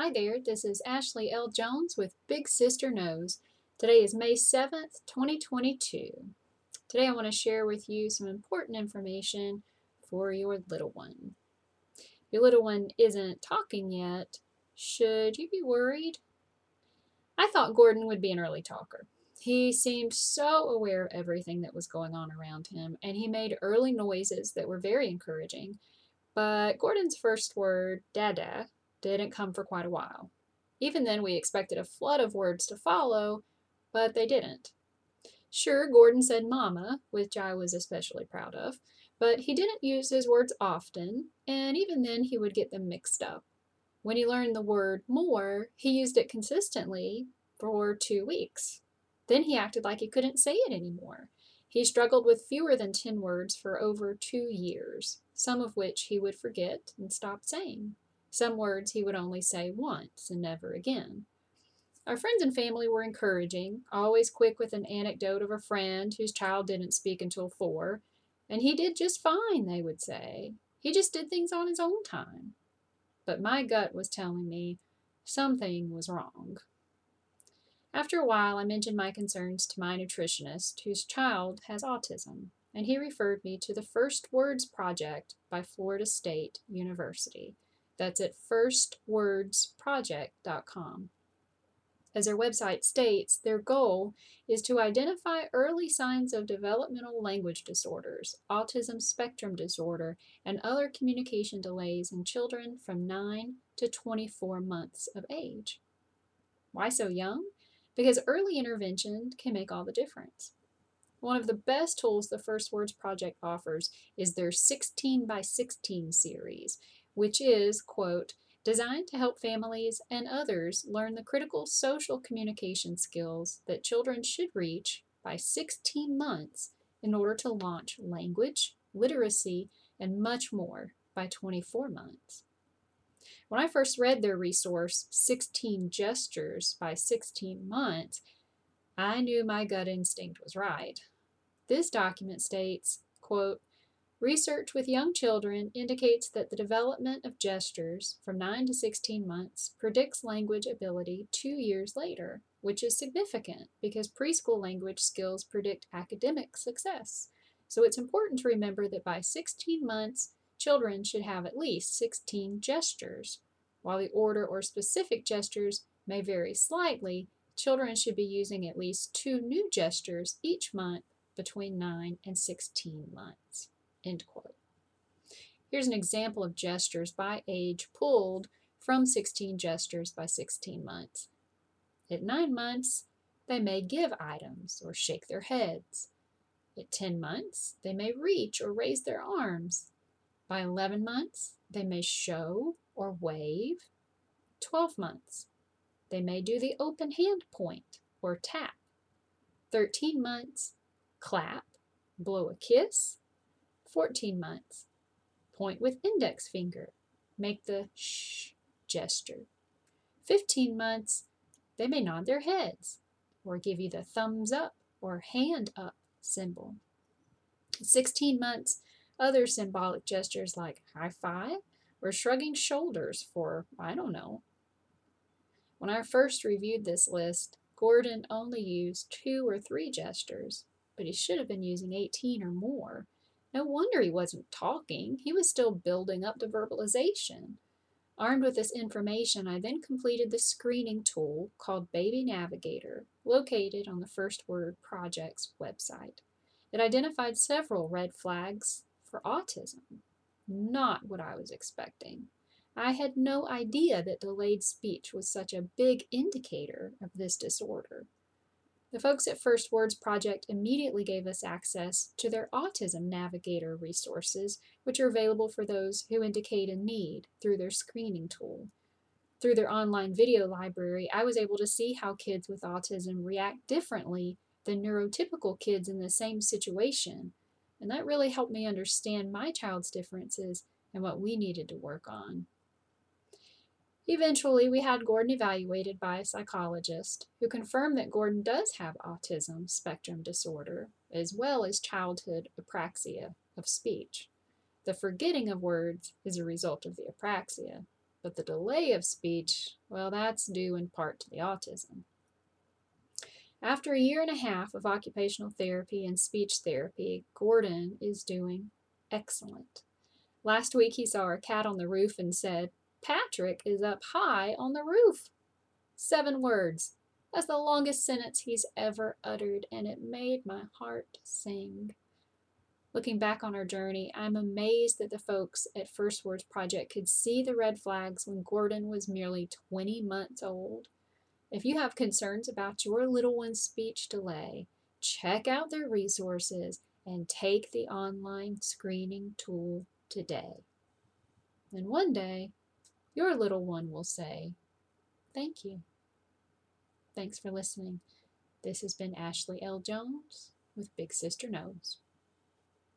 Hi there, this is Ashley L. Jones with Big Sister Knows. Today is May 7th, 2022. Today I want to share with you some important information for your little one. Your little one isn't talking yet. Should you be worried? I thought Gordon would be an early talker. He seemed so aware of everything that was going on around him, and he made early noises that were very encouraging. But Gordon's first word, dada, didn't come for quite a while. Even then, we expected a flood of words to follow, but they didn't. Sure, Gordon said mama, which I was especially proud of, but he didn't use his words often, and even then he would get them mixed up. When he learned the word more, he used it consistently for 2 weeks. Then he acted like he couldn't say it anymore. He struggled with fewer than 10 words for over 2 years, some of which he would forget and stop saying. Some words he would only say once and never again. Our friends and family were encouraging, always quick with an anecdote of a friend whose child didn't speak until 4, and he did just fine, they would say. He just did things on his own time. But my gut was telling me something was wrong. After a while, I mentioned my concerns to my nutritionist, whose child has autism, and he referred me to the First Words Project by Florida State University. That's at firstwordsproject.com. As their website states, their goal is to identify early signs of developmental language disorders, autism spectrum disorder, and other communication delays in children from 9 to 24 months of age. Why so young? Because early intervention can make all the difference. One of the best tools the First Words Project offers is their 16 by 16 series, which is, quote, designed to help families and others learn the critical social communication skills that children should reach by 16 months in order to launch language, literacy, and much more by 24 months. When I first read their resource, 16 Gestures by 16 Months, I knew my gut instinct was right. This document states, quote, research with young children indicates that the development of gestures from 9 to 16 months predicts language ability 2 years later, which is significant because preschool language skills predict academic success. So it's important to remember that by 16 months, children should have at least 16 gestures. While the order or specific gestures may vary slightly, children should be using at least 2 new gestures each month between 9 and 16 months. End quote. Here's an example of gestures by age pulled from 16 Gestures by 16 Months. At 9 months, they may give items or shake their heads. At 10 months, they may reach or raise their arms. By 11 months, they may show or wave. 12 months, they may do the open hand point or tap. 13 months, clap, blow a kiss. 14 months, point with index finger, make the shh gesture. 15 months, they may nod their heads or give you the thumbs up or hand up symbol. 16 months, other symbolic gestures like high five or shrugging shoulders for, I don't know. When I first reviewed this list, Gordon only used 2 or 3 gestures, but he should have been using 18 or more. No wonder he wasn't talking. He was still building up to verbalization. Armed with this information, I then completed the screening tool called Baby Navigator, located on the First Word Project's website. It identified several red flags for autism. Not what I was expecting. I had no idea that delayed speech was such a big indicator of this disorder. The folks at First Words Project immediately gave us access to their Autism Navigator resources, which are available for those who indicate a need through their screening tool. Through their online video library, I was able to see how kids with autism react differently than neurotypical kids in the same situation, and that really helped me understand my child's differences and what we needed to work on. Eventually, we had Gordon evaluated by a psychologist who confirmed that Gordon does have autism spectrum disorder, as well as childhood apraxia of speech. The forgetting of words is a result of the apraxia. But the delay of speech, well, that's due in part to the autism. After a year and a half of occupational therapy and speech therapy, Gordon is doing excellent. Last week he saw our cat on the roof and said, "Patrick is up high on the roof." 7 words. That's the longest sentence he's ever uttered, and it made my heart sing. Looking back on our journey, I'm amazed that the folks at First Words Project could see the red flags when Gordon was merely 20 months old. If you have concerns about your little one's speech delay, check out their resources and take the online screening tool today. And one day, your little one will say, "Thank you." Thanks for listening. This has been Ashley L. Jones with Big Sister Knows.